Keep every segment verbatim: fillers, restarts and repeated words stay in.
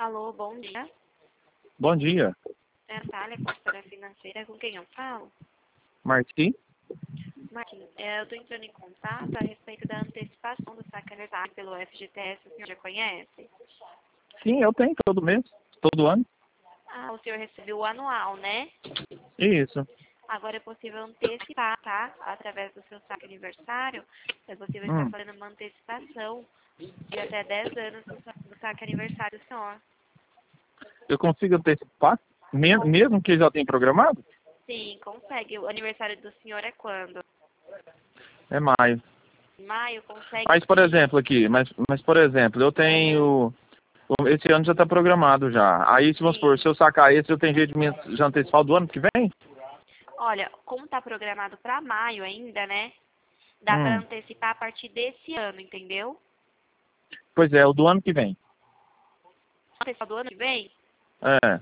Alô, bom dia. Bom dia. É a Natália, consultora financeira. Com quem eu falo? Martim? Martim, é, eu estou entrando em contato a respeito da antecipação do saque aniversário pelo F G T S. O senhor já conhece? Sim, eu tenho todo mês, todo ano. Ah, o senhor recebeu o anual, né? Isso. Agora é possível antecipar, tá? Através do seu saque aniversário, é possível estar Hum. fazendo uma antecipação de até dez anos do sa- do saque aniversário do senhor. Eu consigo antecipar, me- mesmo que já tenha programado? Sim, consegue. O aniversário do senhor é quando? É maio. Em maio, consegue Mas, por sim. exemplo, aqui, mas, mas por exemplo, eu tenho... Esse ano já está programado já. Aí, se vamos supor, Sim. se eu sacar esse, eu tenho jeito de me- já antecipar o do ano que vem? Olha, como está programado para maio ainda, né? Dá para Hum. antecipar a partir desse ano, entendeu? Pois é, o do ano que vem. Antecipar do ano que vem, É.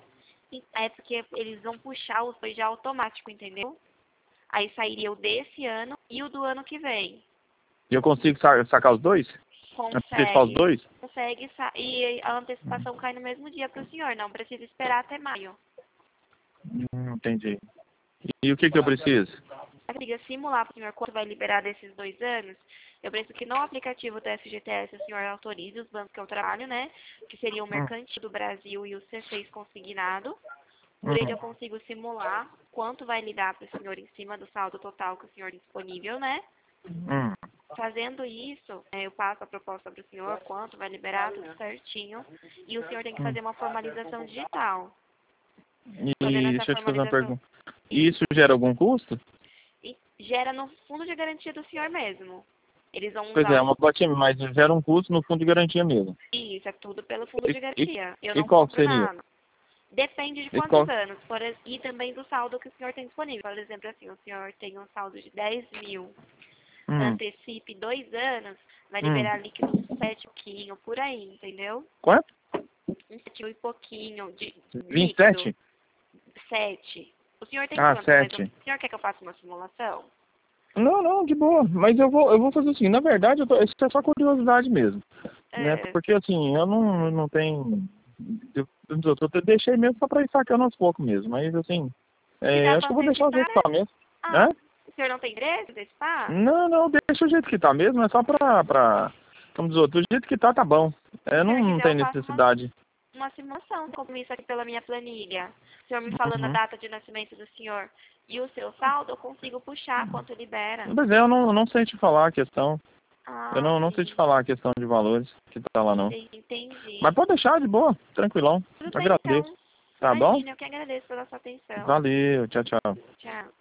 é porque eles vão puxar os dois já automático, entendeu? Aí sairia o desse ano e o do ano que vem. E eu consigo sa- sacar os dois? Antecipar os Consegue. dois? Consegue sa- e a antecipação cai no mesmo dia para o senhor, não precisa esperar até maio. Hum, entendi. E o que que eu preciso? A liga simular para o senhor quanto vai liberar desses dois anos, eu penso que no aplicativo do F G T S o senhor autorize os bancos que eu trabalho, né? Que seria o Hum. Mercantil do Brasil e o C seis consignado. Por ele eu Hum. consigo simular quanto vai lhe dar para o senhor em cima do saldo total que o senhor disponível, né? Hum. Fazendo isso, eh, eu passo a proposta para o senhor, quanto vai liberar, tudo certinho. E o senhor tem que Hum. fazer uma formalização digital. E Fazendo essa deixa eu te fazer uma formalização, pergunta. E isso gera algum custo? e gera no fundo de garantia do senhor mesmo. Eles vão Pois usar é, o... uma botinha, mas gera um custo no fundo de garantia mesmo. Isso, é tudo pelo fundo E, de e, garantia. Eu e não qual que cobro seria? nada. Depende de E quantos qual? anos. Por, ex- e também do saldo que o senhor tem disponível. Por exemplo, assim, o senhor tem um saldo de dez mil. Hum. Antecipe dois anos, vai Hum. liberar líquido uns sete e pouquinho, por aí, entendeu? Quanto? Um sete e pouquinho de vinte e líquido. sete? Sete. O senhor tem Ah, quanto? Mas o sete. senhor quer que eu faça uma simulação? Não, não, de boa. Mas eu vou, eu vou fazer assim. Na verdade, eu tô, isso é só curiosidade mesmo. Né? É, Porque assim, eu não, eu não tenho. Eu, eu, eu, eu deixei mesmo só pra ir sacando aos poucos mesmo. Mas assim, se é, dá acho pra que eu vou deixar o antecipar, jeito que né? tá mesmo. Né? Ah, o senhor não tem interesse em antecipar? Não, não, deixa o jeito que tá mesmo, é só pra, pra como diz o outro, do jeito que tá, tá bom. Se É, o não, senhor não quiser, eu tem faço uma, necessidade. uma simulação, como isso aqui pela minha planilha. O senhor me falando a Uhum. data de nascimento do senhor e o seu saldo, eu consigo puxar quanto libera. Mas é, eu não, não sei te falar a questão. Eu Ah, não, não sei te sim. falar a questão de valores que tá lá não. Entendi. Mas pode deixar de boa, tranquilão. Tudo bem, Agradeço. então. Tá bom? Imagina, eu que agradeço pela sua atenção. Valeu, tchau, tchau. Tchau.